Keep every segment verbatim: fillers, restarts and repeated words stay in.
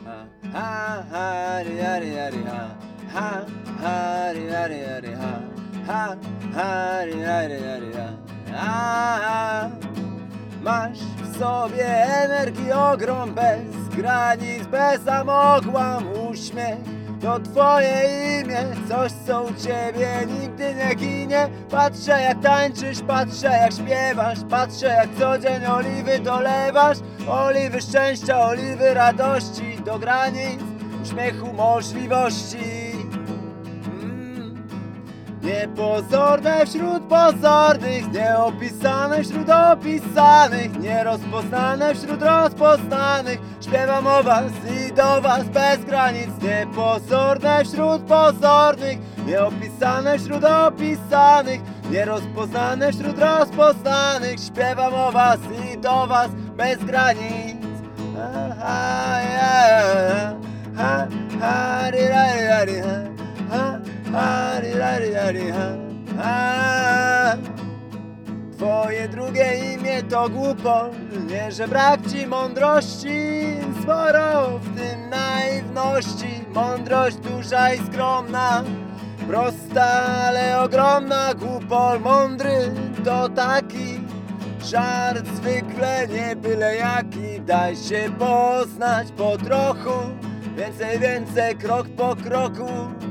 ha, hari, hari, hari, ha, ha, hari, hari, hari, ha, ha, hari, hari, hari, ha, ha. Masz w sobie energii ogrom bez granic, bez amogłam uśmiech. To twoje imię, coś co u ciebie nigdy nie ginie. Patrzę jak tańczysz, patrzę jak śpiewasz, patrzę jak co dzień oliwy dolewasz. Oliwy szczęścia, oliwy radości, do granic uśmiechu możliwości. mm. Niepozorne wśród pozornych, nieopisane wśród opisanych, nierozpoznane wśród rozpoznanych. Śpiewam o was i do was bez granic. Niepozorne wśród pozornych, nieopisane wśród opisanych, nierozpoznane wśród rozpoznanych. Śpiewam o was i do was bez granic. Ha, ha, ha, ha, ha, ri, ra, ri, ra, ri, ha, ha, ha, ri, ra, ri, ra, ri, ha, ha. Twoje drugie imię to głupot, nie że brak ci mądrości. Sporo w tym naiwności, mądrość duża i skromna, prosta, ale ogromna. Głupol mądry to taki żart, zwykle nie byle jaki. Daj się poznać po trochu, więcej, więcej, krok po kroku.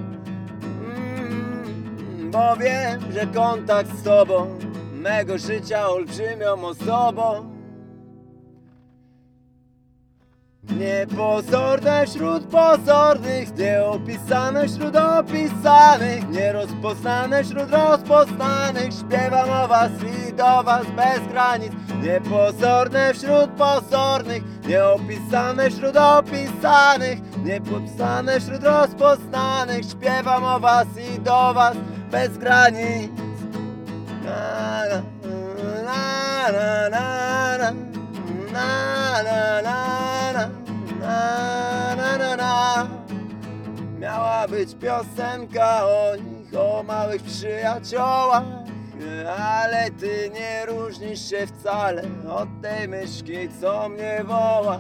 mm, Bo wiem, że kontakt z tobą mego życia olbrzymią osobą. Niepozorne wśród pozornych, nieopisane wśród opisanych, nierozpoznane wśród rozpoznanych. Śpiewam o was i do was bez granic. Niepozorne wśród pozornych, nieopisane wśród opisanych, niepopisane wśród rozpoznanych. Śpiewam o was i do was bez granic. Na, na, na, na, na, na, na, na, na, na, na, na. Miała być piosenka o nich, o małych przyjaciołach, ale ty nie różnisz się wcale od tej myszki, co mnie woła.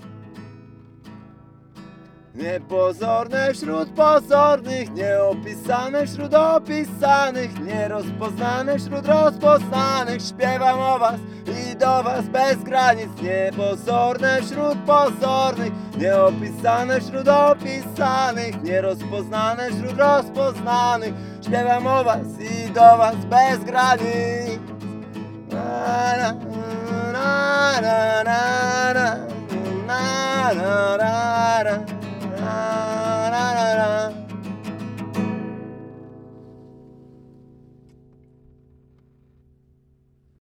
Niepozorne wśród pozornych, nieopisane wśród opisanych, nierozpoznane wśród rozpoznanych. Śpiewam o was i do was bez granic. Niepozorne wśród pozornych, nieopisane wśród opisanych, nierozpoznane wśród rozpoznanych. Śpiewam o was i do was bez granic. Na, na, na, na, na, na, na, na, na, na.